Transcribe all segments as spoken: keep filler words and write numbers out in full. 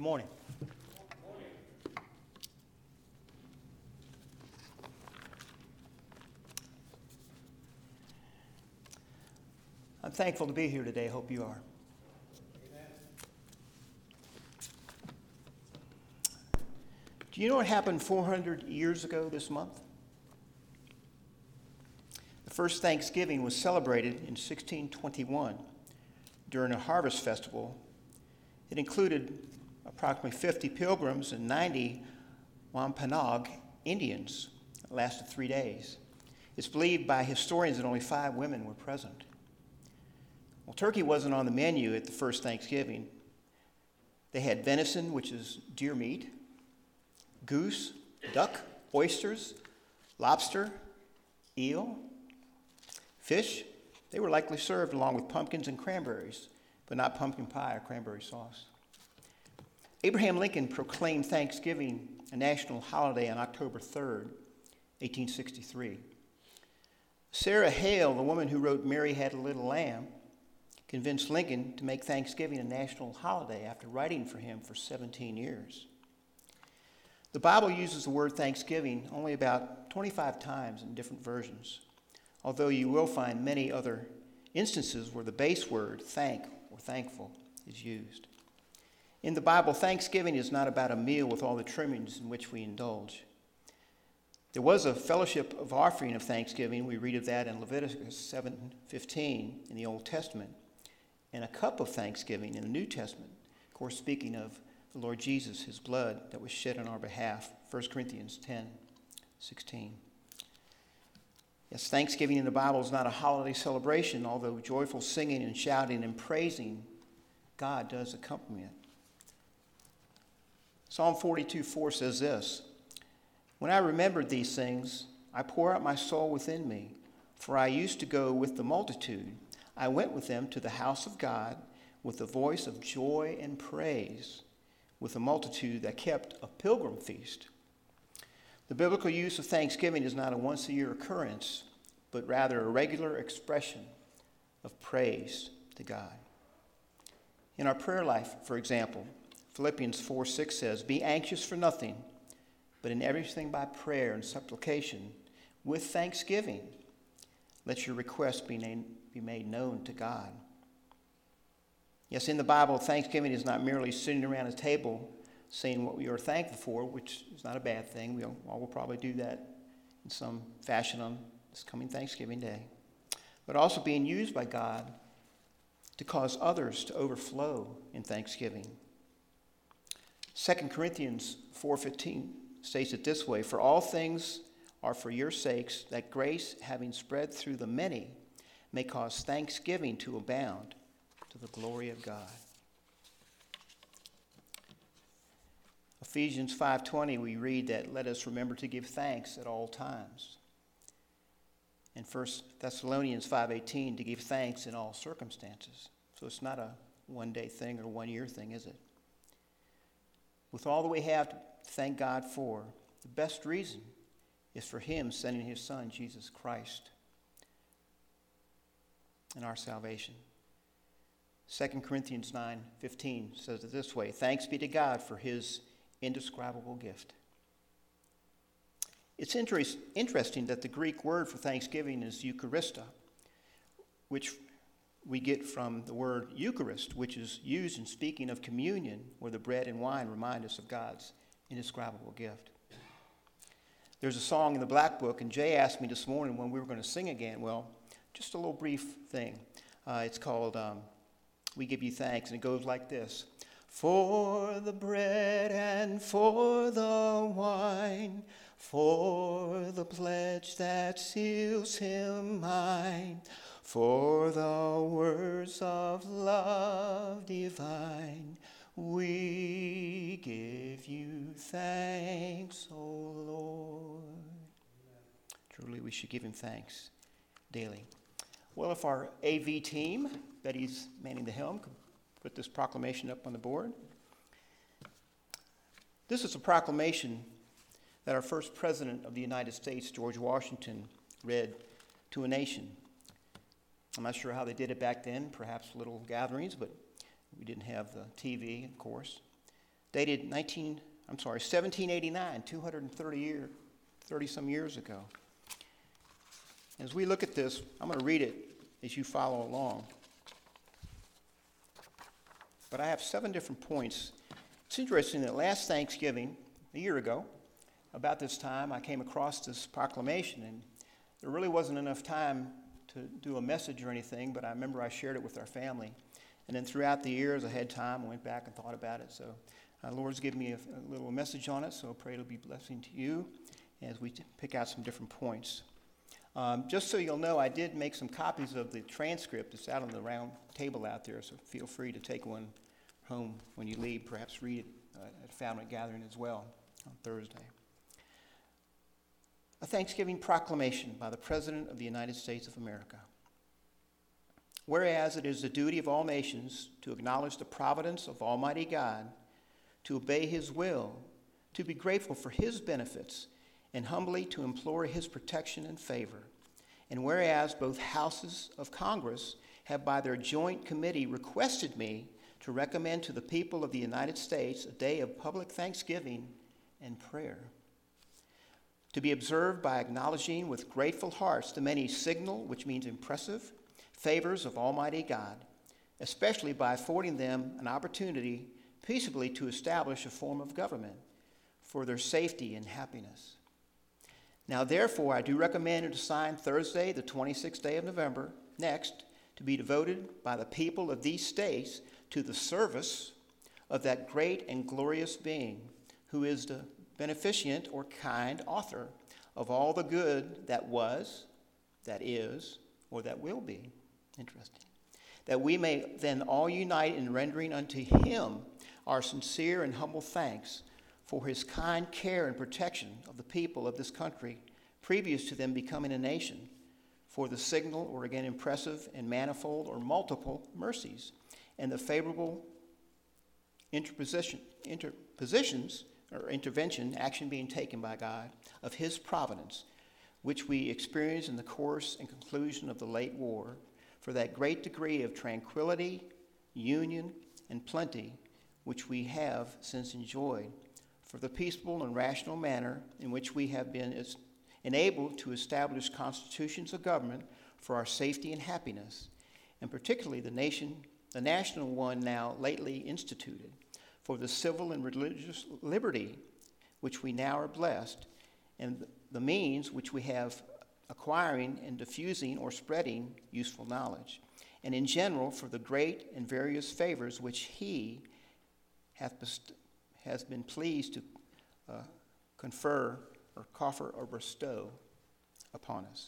Good morning. I'm thankful to be here today. Hope you are. Amen. Do you know what happened four hundred years ago this month? The first Thanksgiving was celebrated in sixteen twenty-one during a harvest festival. It included approximately fifty pilgrims and ninety Wampanoag Indians. It lasted three days. It's believed by historians that only five women were present. Well, turkey wasn't on the menu at the first Thanksgiving. They had venison, which is deer meat, goose, duck, oysters, lobster, eel, fish. They were likely served along with pumpkins and cranberries, but not pumpkin pie or cranberry sauce. Abraham Lincoln proclaimed Thanksgiving a national holiday on October third, eighteen sixty-three. Sarah Hale, the woman who wrote Mary Had a Little Lamb, convinced Lincoln to make Thanksgiving a national holiday after writing for him for seventeen years. The Bible uses the word Thanksgiving only about twenty-five times in different versions, although you will find many other instances where the base word thank or thankful is used. In the Bible, Thanksgiving is not about a meal with all the trimmings in which we indulge. There was a fellowship of offering of thanksgiving. We read of that in Leviticus seven fifteen in the Old Testament, and a cup of thanksgiving in the New Testament, of course, speaking of the Lord Jesus, his blood that was shed on our behalf, First Corinthians ten sixteen. Yes, Thanksgiving in the Bible is not a holiday celebration, although joyful singing and shouting and praising God does accompany it. Psalm forty-two four says this, "When I remembered these things, I pour out my soul within me, for I used to go with the multitude. I went with them to the house of God with a voice of joy and praise, with a multitude that kept a pilgrim feast." The biblical use of Thanksgiving is not a once-a-year occurrence, but rather a regular expression of praise to God. In our prayer life, for example, Philippians four six says, "Be anxious for nothing, but in everything by prayer and supplication, with thanksgiving, let your requests be, named, be made known to God." Yes, in the Bible, Thanksgiving is not merely sitting around a table saying what we are thankful for, which is not a bad thing. We all will probably do that in some fashion on this coming Thanksgiving Day, but also being used by God to cause others to overflow in thanksgiving. Second Corinthians four fifteen states it this way, "For all things are for your sakes, that grace, having spread through the many, may cause thanksgiving to abound to the glory of God." Ephesians five twenty, we read that, "Let us remember to give thanks at all times." And First Thessalonians five eighteen, "To give thanks in all circumstances." So it's not a one-day thing or one-year thing, is it? With all that we have to thank God for, the best reason is for him sending his son, Jesus Christ, in our salvation. Second Corinthians nine fifteen says it this way, "Thanks be to God for his indescribable gift." It's interest, interesting that the Greek word for thanksgiving is Eucharista, which we get from the word Eucharist, which is used in speaking of communion, where the bread and wine remind us of God's indescribable gift. There's a song in the Black Book, and Jay asked me this morning when we were going to sing again. Well, just a little brief thing. Uh, it's called um, "We Give You Thanks," and it goes like this. "For the bread and for the wine, for the pledge that seals him mine, for the words of love divine, we give you thanks, O Lord." Amen. Truly, we should give him thanks daily. Well, if our A V team, Betty's manning the helm, could put this proclamation up on the board. This is a proclamation that our first president of the United States, George Washington, read to a nation. I'm not sure how they did it back then, perhaps little gatherings, but we didn't have the T V, of course. dated nineteen, I'm sorry, seventeen eighty-nine, two hundred thirty year, thirty some years ago. As we look at this, I'm going to read it as you follow along. But I have seven different points. It's interesting that last Thanksgiving, a year ago, about this time, I came across this proclamation, and there really wasn't enough time to do a message or anything, but I remember I shared it with our family. And then throughout the years, I had time, I went back and thought about it. So uh, the Lord's given me a, a little message on it, so I pray it'll be a blessing to you as we t- pick out some different points. Um, just so you'll know, I did make some copies of the transcript. It's out on the round table out there, so feel free to take one home when you leave. Perhaps read it uh, at a family gathering as well on Thursday. A Thanksgiving proclamation by the President of the United States of America. Whereas it is the duty of all nations to acknowledge the providence of Almighty God, to obey His will, to be grateful for His benefits, and humbly to implore His protection and favor. And whereas both houses of Congress have by their joint committee requested me to recommend to the people of the United States a day of public thanksgiving and prayer, to be observed by acknowledging with grateful hearts the many signal, which means impressive, favors of Almighty God, especially by affording them an opportunity peaceably to establish a form of government for their safety and happiness. Now, therefore, I do recommend and assign Thursday, the twenty-sixth day of November, next, to be devoted by the people of these states to the service of that great and glorious being who is the beneficent or kind author of all the good that was, that is, or that will be. Interesting. That we may then all unite in rendering unto Him our sincere and humble thanks for His kind care and protection of the people of this country previous to them becoming a nation, for the signal, or again impressive and manifold or multiple mercies, and the favorable interposition, interpositions or intervention, action being taken by God, of His providence, which we experienced in the course and conclusion of the late war, for that great degree of tranquility, union, and plenty which we have since enjoyed, for the peaceful and rational manner in which we have been enabled to establish constitutions of government for our safety and happiness, and particularly the nation, the national one now lately instituted, for the civil and religious liberty which we now are blessed, and the means which we have acquiring and diffusing or spreading useful knowledge, and in general for the great and various favors which He hath best- has been pleased to uh, confer or confer or bestow upon us.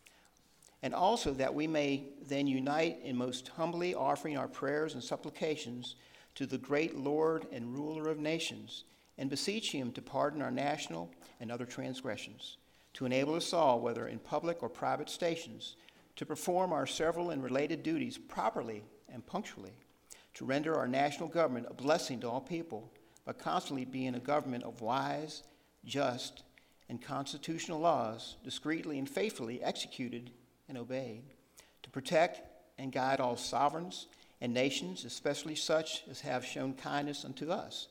And also that we may then unite in most humbly offering our prayers and supplications to the great Lord and ruler of nations, and beseech Him to pardon our national and other transgressions, to enable us all, whether in public or private stations, to perform our several and related duties properly and punctually, to render our national government a blessing to all people, by constantly being a government of wise, just, and constitutional laws, discreetly and faithfully executed and obeyed, to protect and guide all sovereigns and nations, especially such as have shown kindness unto us,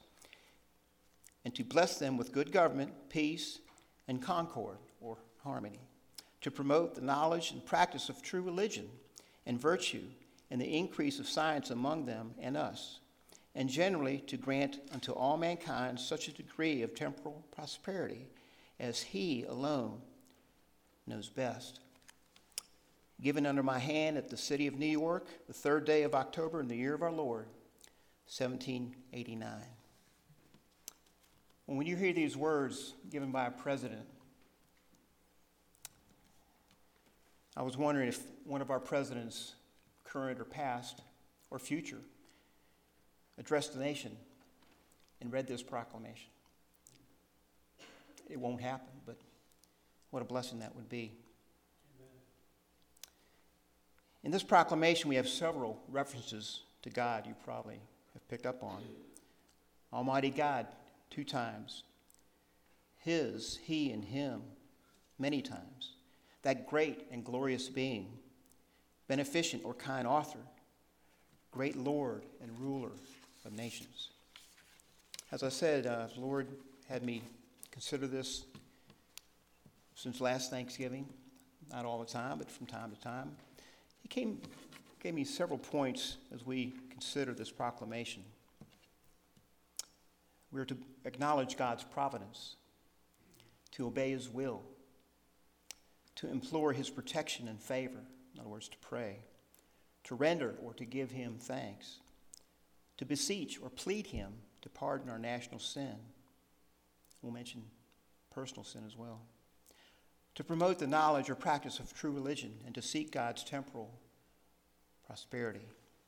and to bless them with good government, peace, and concord, or harmony, to promote the knowledge and practice of true religion and virtue, and the increase of science among them and us, and generally to grant unto all mankind such a degree of temporal prosperity as He alone knows best. Given under my hand at the city of New York, the third day of October in the year of our Lord, seventeen eighty-nine. When you hear these words given by a president, I was wondering if one of our presidents, current or past or future, addressed the nation and read this proclamation. It won't happen, but what a blessing that would be. Amen. In this proclamation, we have several references to God you probably have picked up on. Almighty God, two times. His, He, and Him, many times. That great and glorious being, beneficent or kind author, great Lord and ruler of nations. As I said, uh, the Lord had me consider this since last Thanksgiving, not all the time, but from time to time. He came, gave me several points as we consider this proclamation. We're to acknowledge God's providence, to obey his will, to implore his protection and favor, in other words, to pray, to render or to give him thanks, to beseech or plead him to pardon our national sin. We'll mention personal sin as well. To promote the knowledge or practice of true religion and to seek God's temporal prosperity.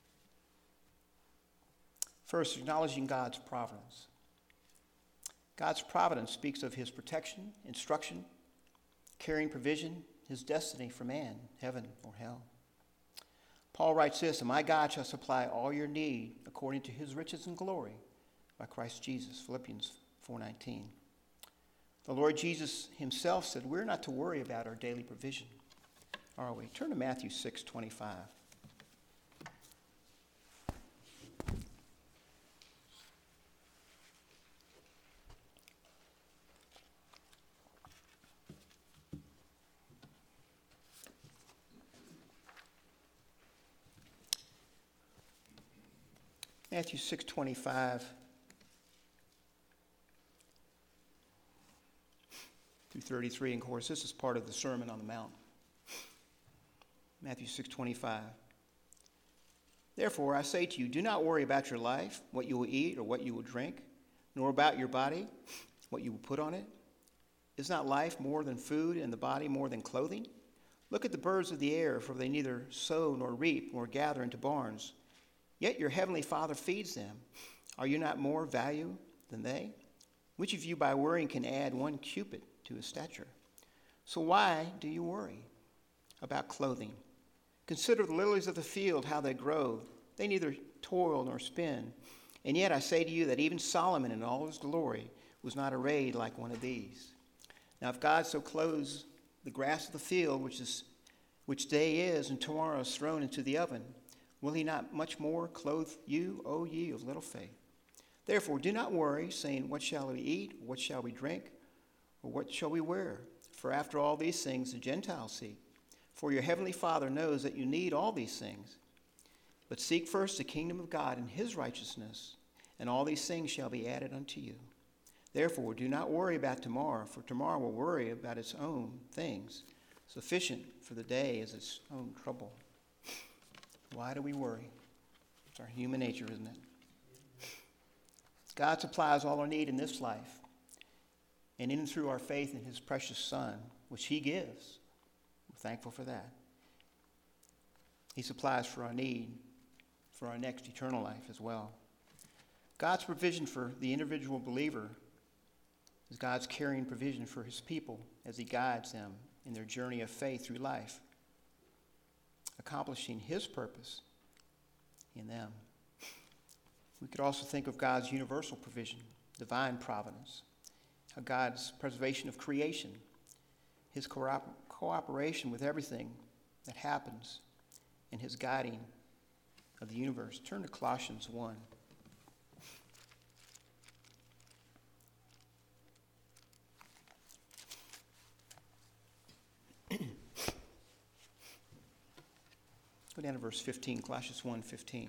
First, acknowledging God's providence. God's providence speaks of his protection, instruction, caring provision, his destiny for man, heaven or hell. Paul writes this, "And my God shall supply all your need according to his riches and glory by Christ Jesus," Philippians four nineteen. The Lord Jesus himself said we're not to worry about our daily provision, are we? Turn to Matthew six twenty-five. Matthew six twenty-five through thirty-three, and of course this is part of the Sermon on the Mount. Matthew six twenty-five. "Therefore I say to you, do not worry about your life, what you will eat or what you will drink, nor about your body, what you will put on it. Is not life more than food, and the body more than clothing? Look at the birds of the air, for they neither sow nor reap nor gather into barns, yet your heavenly Father feeds them. Are you not more value than they? Which of you by worrying can add one cubit to his stature? So why do you worry about clothing? Consider the lilies of the field, how they grow. They neither toil nor spin. And yet I say to you that even Solomon in all his glory was not arrayed like one of these. Now if God so clothes the grass of the field, which is which day is and tomorrow is thrown into the oven, will he not much more clothe you, O ye of little faith? Therefore do not worry, saying, what shall we eat, or what shall we drink, or what shall we wear? For after all these things the Gentiles seek. For your heavenly Father knows that you need all these things. But seek first the kingdom of God and his righteousness, and all these things shall be added unto you. Therefore do not worry about tomorrow, for tomorrow will worry about its own things. Sufficient for the day is its own trouble." Why do we worry? It's our human nature, isn't it? God supplies all our need in this life, and in and through our faith in his precious Son, which he gives. We're thankful for that. He supplies for our need, for our next eternal life as well. God's provision for the individual believer is God's caring provision for his people as he guides them in their journey of faith through life, accomplishing his purpose in them. We could also think of God's universal provision, divine providence, God's preservation of creation, his co- cooperation with everything that happens, and his guiding of the universe. Turn to Colossians one. Go down to verse fifteen, Colossians one fifteen.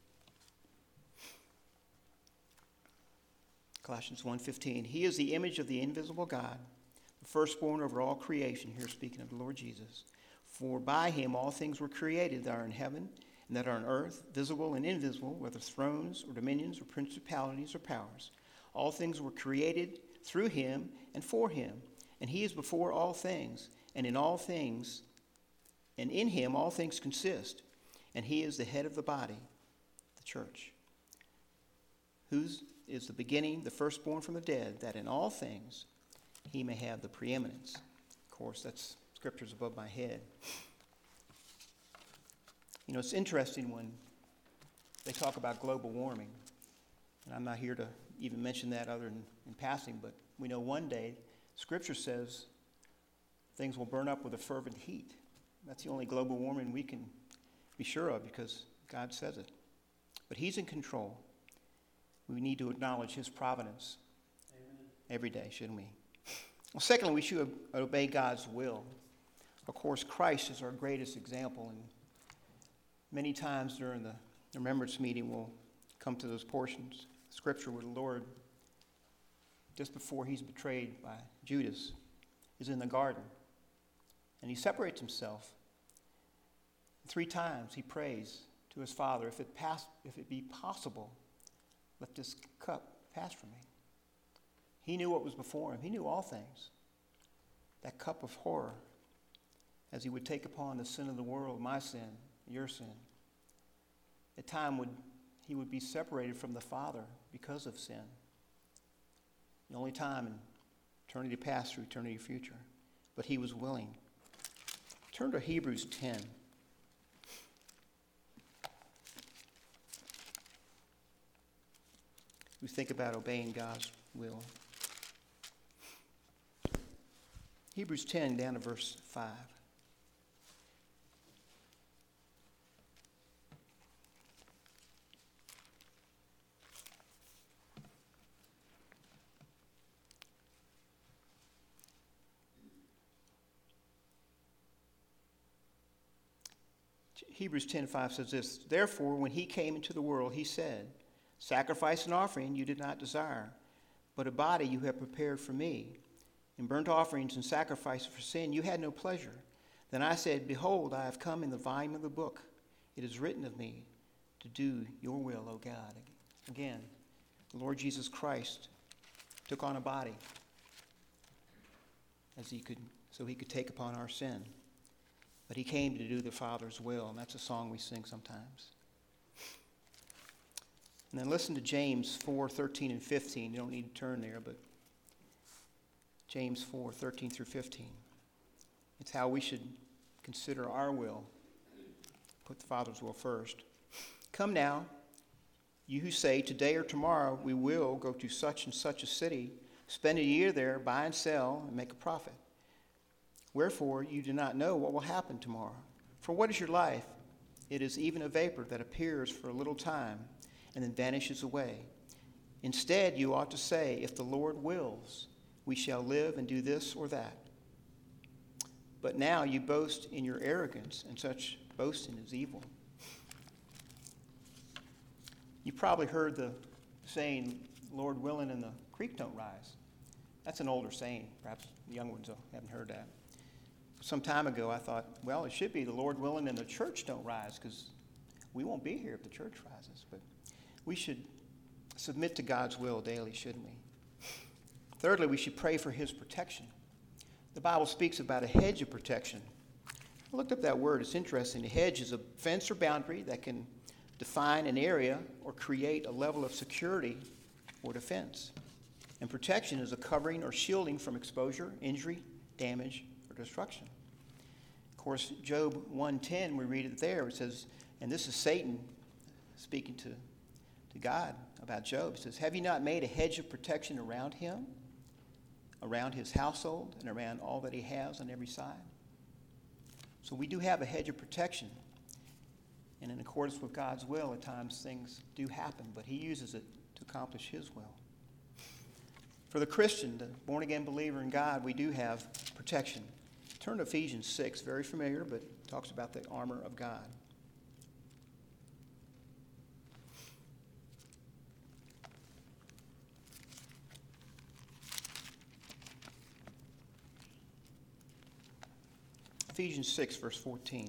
Colossians one fifteen. "He is the image of the invisible God, the firstborn over all creation," here speaking of the Lord Jesus. "For by him all things were created that are in heaven and that are on earth, visible and invisible, whether thrones or dominions or principalities or powers. All things were created through him and for him, and he is before all things, and in all things And in him all things consist, and he is the head of the body, the church, whose is the beginning, the firstborn from the dead, that in all things he may have the preeminence." Of course, that's scriptures above my head. You know, it's interesting when they talk about global warming, and I'm not here to even mention that other than in passing, but we know one day, Scripture says things will burn up with a fervent heat. That's the only global warming we can be sure of because God says it. But he's in control. we need to acknowledge his providence Amen. Every day, shouldn't we? Well, secondly, we should obey God's will. Of course, Christ is our greatest example, and many times during the remembrance meeting we'll come to those portions of Scripture where the Lord, just before he's betrayed by Judas, is in the garden, and he separates himself. Three times he prays to his Father, if it pass, if it be possible, let this cup pass from me. He knew what was before him. He knew all things. That cup of horror, as he would take upon the sin of the world, my sin, your sin. At time would he would be separated from the Father because of sin. The only time in eternity past through eternity future. But he was willing. Turn to Hebrews ten. We think about obeying God's will. Hebrews ten, down to verse five. Hebrews ten five says this, therefore, when he came into the world, he said, sacrifice and offering you did not desire, but a body you have prepared for me. In burnt offerings and sacrifices for sin you had no pleasure. Then I said, behold, I have come in the volume of the book. It is written of me to do your will, O God. Again, the Lord Jesus Christ took on a body as he could, so he could take upon our sin. But he came to do the Father's will, and that's a song we sing sometimes. And then listen to James four, thirteen and fifteen. You don't need to turn there, but James four, thirteen through fifteen. It's how we should consider our will. Put the Father's will first. Come now, you who say, today or tomorrow we will go to such and such a city, spend a year there, buy and sell, and make a profit. Wherefore you do not know what will happen tomorrow. For what is your life? It is even a vapor that appears for a little time and then vanishes away. Instead, you ought to say, if the Lord wills, we shall live and do this or that. But now you boast in your arrogance, and such boasting is evil. You probably heard the saying, Lord willing and the creek don't rise. That's an older saying. Perhaps the young ones haven't heard that. Some time ago, I thought, well, it should be the Lord willing and the church don't rise, because we won't be here if the church rises. But we should submit to God's will daily, shouldn't we? Thirdly, we should pray for his protection. The Bible speaks about a hedge of protection. I looked up that word. It's interesting. A hedge is a fence or boundary that can define an area or create a level of security or defense. And protection is a covering or shielding from exposure, injury, damage, or destruction. Of course, Job one ten, we read it there. It says, and this is Satan speaking to, to God about Job. It says, have you not made a hedge of protection around him, around his household, and around all that he has on every side? So we do have a hedge of protection. And in accordance with God's will, at times things do happen, but he uses it to accomplish his will. For the Christian, the born-again believer in God, we do have protection. Turn to Ephesians six, very familiar, but it talks about the armor of God. Ephesians six, verse fourteen.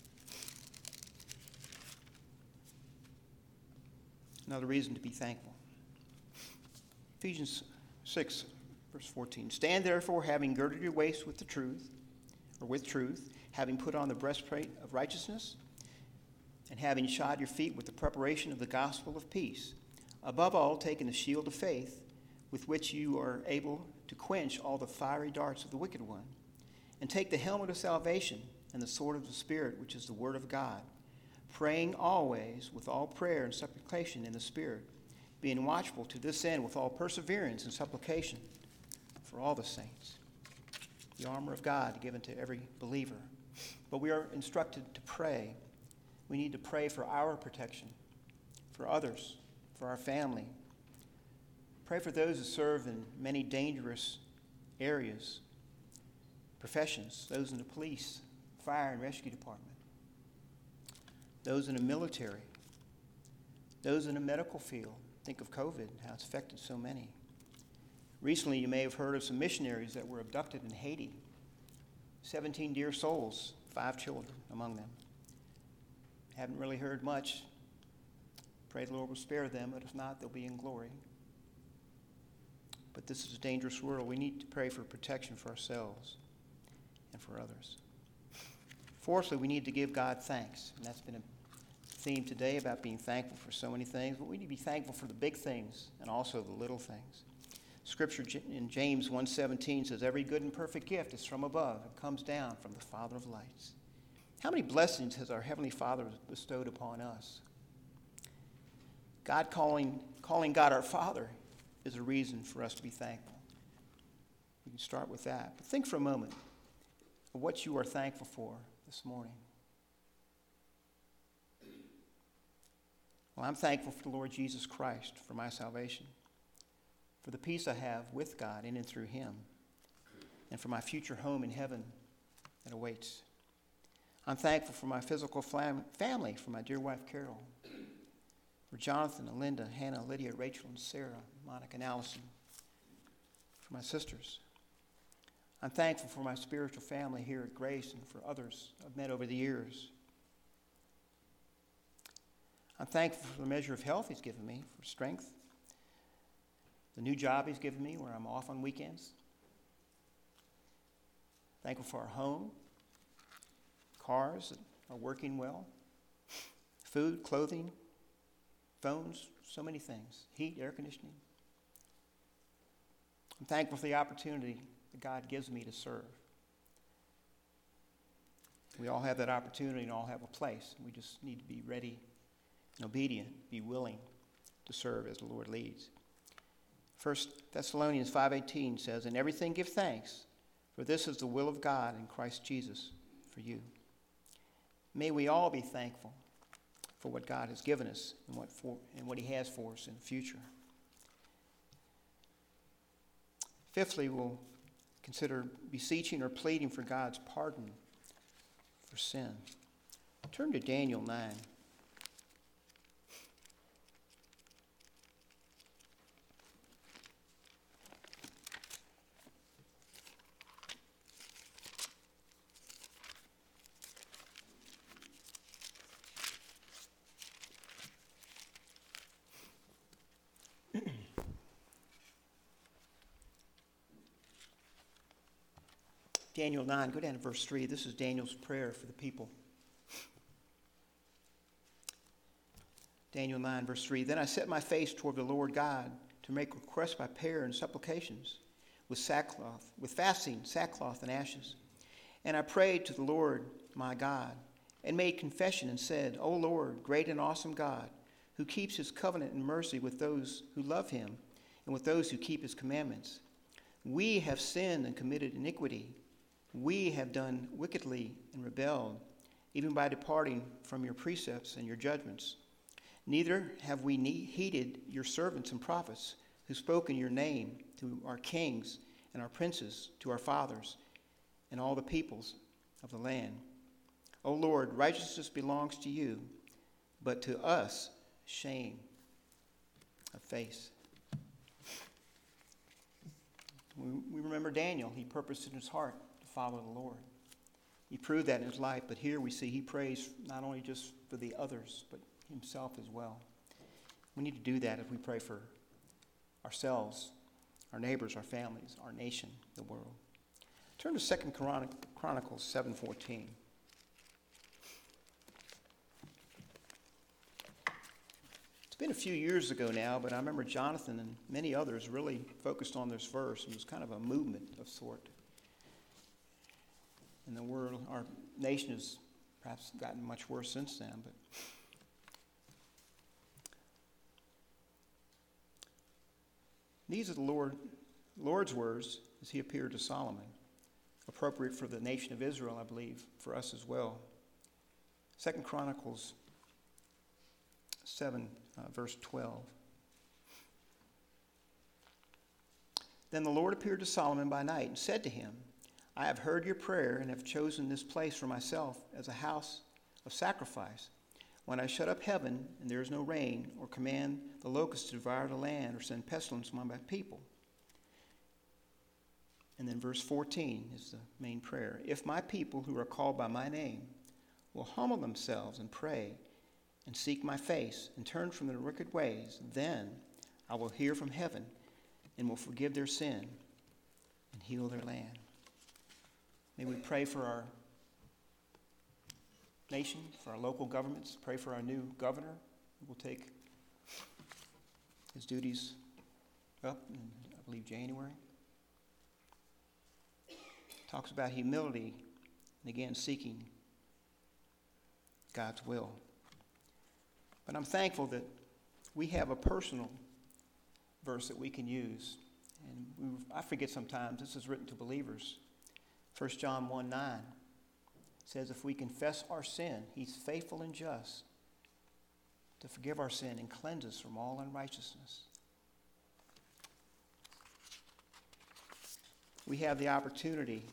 Another reason to be thankful. Ephesians six, verse fourteen. Stand therefore, having girded your waist with the truth, or with truth, having put on the breastplate of righteousness, and having shod your feet with the preparation of the gospel of peace. Above all, taking the shield of faith, with which you are able to quench all the fiery darts of the wicked one. And take the helmet of salvation and the sword of the Spirit, which is the word of God, praying always with all prayer and supplication in the Spirit, being watchful to this end with all perseverance and supplication for all the saints. The armor of God given to every believer. But we are instructed to pray. We need to pray for our protection, for others, for our family, Pray for those who serve in many dangerous areas, professions, those in the police, fire and rescue department, those in the military, those in the medical field. Think of COVID and how it's affected so many. Recently, you may have heard of some missionaries that were abducted in Haiti. seventeen dear souls, five children among them. Haven't really heard much. Pray the Lord will spare them, but if not, they'll be in glory. But this is a dangerous world. We need to pray for protection for ourselves and for others. Fourthly, we need to give God thanks. And that's been a theme today about being thankful for so many things. But we need to be thankful for the big things and also the little things. Scripture in James one seventeen says, every good and perfect gift is from above. It comes down from the Father of lights. How many blessings has our Heavenly Father bestowed upon us? God calling, calling God our Father is a reason for us to be thankful. We can start with that. But think for a moment of what you are thankful for this morning. Well, I'm thankful for the Lord Jesus Christ for my salvation, for the peace I have with God in and through him, and for my future home in heaven that awaits. I'm thankful for my physical fam- family, for my dear wife Carol, for Jonathan and Linda, Hannah, Lydia, Rachel, and Sarah, Monica, and Allison, for my sisters. I'm thankful for my spiritual family here at Grace and for others I've met over the years. I'm thankful for the measure of health he's given me, for strength, the new job he's given me where I'm off on weekends. Thankful for our home, cars that are working well, food, clothing, phones, so many things, heat, air conditioning. I'm thankful for the opportunity that God gives me to serve. We all have that opportunity and all have a place. We just need to be ready and obedient, be willing to serve as the Lord leads. First Thessalonians five eighteen says, in everything give thanks, for this is the will of God in Christ Jesus for you. May we all be thankful for what God has given us and what, for, and what he has for us in the future. Fifthly, we'll consider beseeching or pleading for God's pardon for sin. Turn to Daniel nine. Daniel nine, go down to verse three. This is Daniel's prayer for the people. Daniel nine, verse three. Then I set my face toward the Lord God to make requests by prayer and supplications with sackcloth, with fasting, sackcloth, and ashes. And I prayed to the Lord my God and made confession and said, O Lord, great and awesome God, who keeps his covenant and mercy with those who love him and with those who keep his commandments. We have sinned and committed iniquity. We have done wickedly and rebelled, even by departing from your precepts and your judgments. Neither have we heeded your servants and prophets who spoke in your name to our kings and our princes, to our fathers, and all the peoples of the land. O Lord, righteousness belongs to you, but to us shame of face. We, we remember Daniel. He purposed in his heart to follow the Lord. He proved that in his life, but here we see he prays not only just for the others, but himself as well. We need to do that if we pray for ourselves, our neighbors, our families, our nation, the world. Turn to Second Chronicles seven fourteen. It's been a few years ago now, but I remember Jonathan and many others really focused on this verse. It was kind of a movement of sort. And the world, our nation has perhaps gotten much worse since then, but these are the Lord, Lord's words as he appeared to Solomon, appropriate for the nation of Israel, I believe, for us as well. Second Chronicles seven, uh, verse twelve. Then the Lord appeared to Solomon by night and said to him, I have heard your prayer and have chosen this place for myself as a house of sacrifice. When I shut up heaven and there is no rain, or command the locusts to devour the land, or send pestilence among my people. And then verse fourteen is the main prayer. If my people who are called by my name will humble themselves and pray and seek my face and turn from their wicked ways, then I will hear from heaven and will forgive their sin and heal their land. May we pray for our nation, for our local governments, pray for our new governor who will take his duties up in, I believe, January. Talks about humility and again seeking God's will. But I'm thankful that we have a personal verse that we can use. And we, I forget sometimes, this is written to believers. First John one nine says, if we confess our sin, he's faithful and just to forgive our sin and cleanse us from all unrighteousness. We have the opportunity,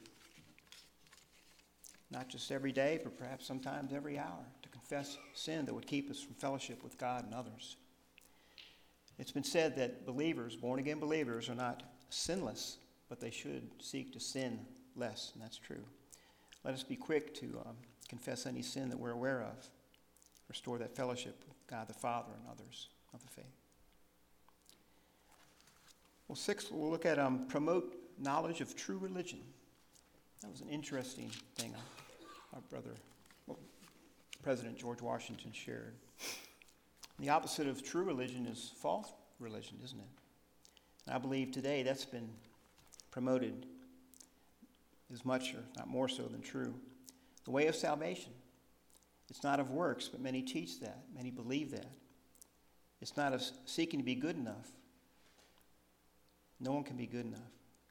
not just every day, but perhaps sometimes every hour, to confess sin that would keep us from fellowship with God and others. It's been said that believers, born-again believers, are not sinless, but they should seek to sin less, and that's true. Let us be quick to um, confess any sin that we're aware of, restore that fellowship with God the Father and others of the faith. Well, sixth, we'll look at um, promote knowledge of true religion. That was an interesting thing our, our brother, well, President George Washington shared. The opposite of true religion is false religion, isn't it? And I believe today that's been promoted as much, or not more so, than true. The way of salvation. It's not of works, but many teach that. Many believe that. It's not of seeking to be good enough. No one can be good enough.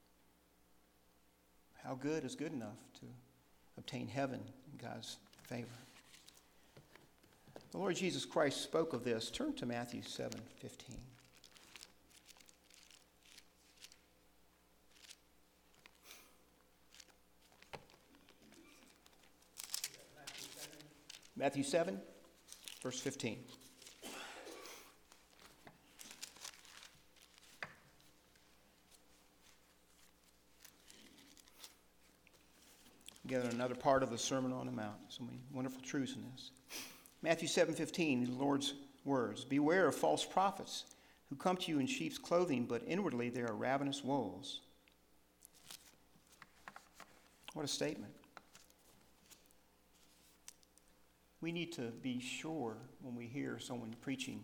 How good is good enough to obtain heaven in God's favor? The Lord Jesus Christ spoke of this. Turn to Matthew seven fifteen. Matthew seven, verse fifteen. Together another part of the Sermon on the Mount. So many wonderful truths in this. Matthew seven fifteen, the Lord's words. Beware of false prophets who come to you in sheep's clothing, but inwardly they are ravenous wolves. What a statement. We need to be sure when we hear someone preaching,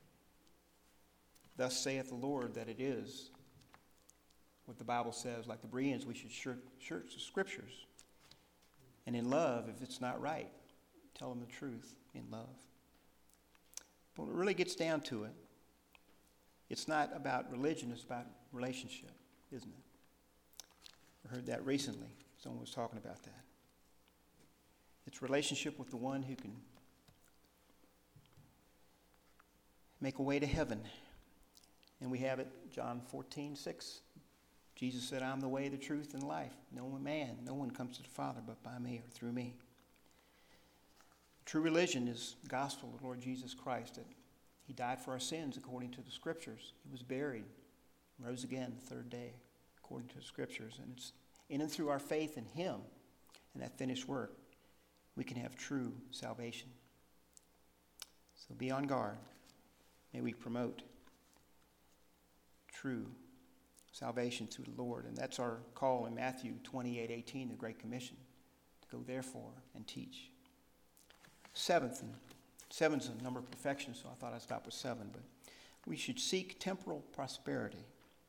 thus saith the Lord, that it is what the Bible says. Like the Bereans, we should search the scriptures. And in love, if it's not right, tell them the truth in love. But when it really gets down to it, it's not about religion, it's about relationship, isn't it? I heard that recently. Someone was talking about that. It's relationship with the one who can make a way to heaven. And we have it, John fourteen six. Jesus said, I'm the way, the truth, and life. No one man, no one comes to the Father but by me or through me. True religion is the gospel of the Lord Jesus Christ, that he died for our sins according to the scriptures. He was buried, rose again the third day according to the scriptures. And it's in and through our faith in him and that finished work, we can have true salvation. So be on guard. May we promote true salvation through the Lord. And that's our call in Matthew twenty-eight eighteen, the Great Commission, to go therefore and teach. Seventh, and seven's a number of perfection, so I thought I'd stop with seven, but we should seek temporal prosperity.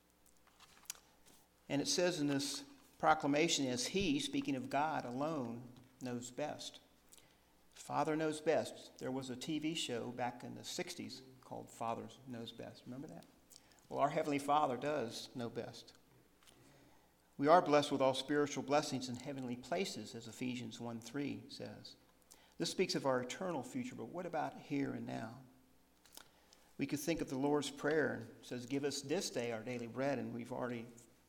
And it says in this proclamation, as he, speaking of God alone, knows best. Father knows best. There was a T V show back in the sixties called Father Knows Best. Remember that? Well, our Heavenly Father does know best. We are blessed with all spiritual blessings in heavenly places, as Ephesians one three says. This speaks of our eternal future, but what about here and now? We could think of the Lord's Prayer. It says, give us this day our daily bread, and we've already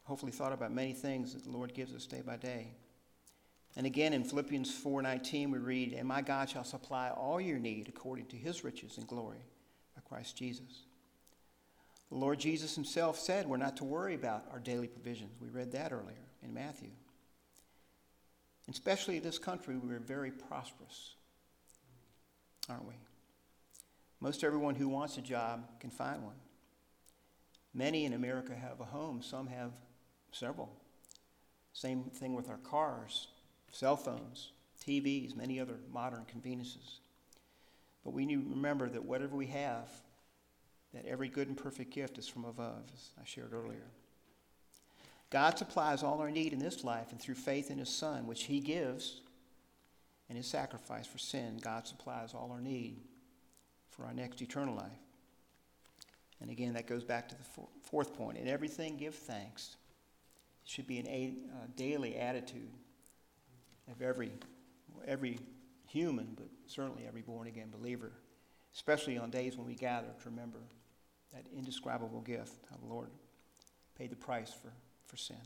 hopefully thought about many things that the Lord gives us day by day. And again, in Philippians four nineteen, we read, "And my God shall supply all your need according to his riches and glory by Christ Jesus." The Lord Jesus himself said we're not to worry about our daily provisions. We read that earlier in Matthew. And especially in this country, we're very prosperous, aren't we? Most everyone who wants a job can find one. Many in America have a home. Some have several. Same thing with our cars, cell phones, T Vs, many other modern conveniences. But we need to remember that whatever we have, that every good and perfect gift is from above, as I shared earlier. God supplies all our need in this life, and through faith in his Son, which he gives, and his sacrifice for sin, God supplies all our need for our next eternal life. And again, that goes back to the fourth point. In everything, give thanks. It should be an a, uh, daily attitude of every, every human, but certainly every born-again believer, especially on days when we gather to remember that indescribable gift, how the Lord paid the price for, for sin.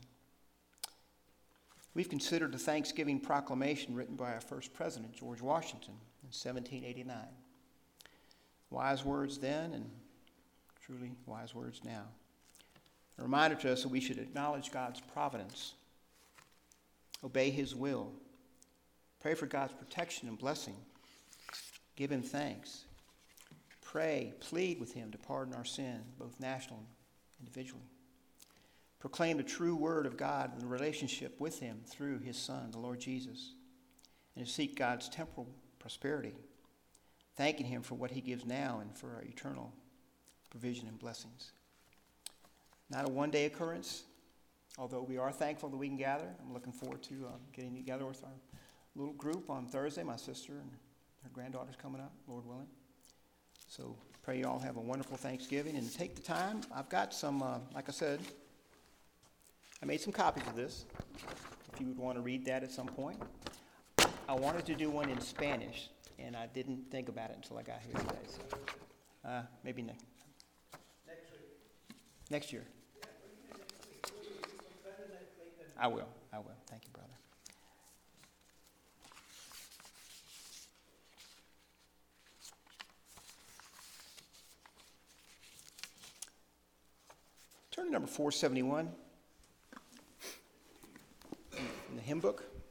We've considered the Thanksgiving Proclamation written by our first president, George Washington, in seventeen eighty-nine. Wise words then, and truly wise words now. A reminder to us that we should acknowledge God's providence, obey his will, pray for God's protection and blessing, give him thanks, pray, plead with him to pardon our sin, both national and individually, proclaim the true word of God and the relationship with him through his Son, the Lord Jesus, and to seek God's temporal prosperity, thanking him for what he gives now and for our eternal provision and blessings. Not a one-day occurrence, although we are thankful that we can gather. I'm looking forward to um, getting together with our little group on Thursday. My sister and her granddaughter's coming up, Lord willing. So pray you all have a wonderful Thanksgiving and take the time. I've got some, uh, like I said, I made some copies of this, if you would want to read that at some point. I wanted to do one in Spanish, and I didn't think about it until I got here today. So uh, maybe next. Next week. Next year. Yeah, next week. I will. I will. Thank you, brother. Turn to number four seventy-one in the hymn book.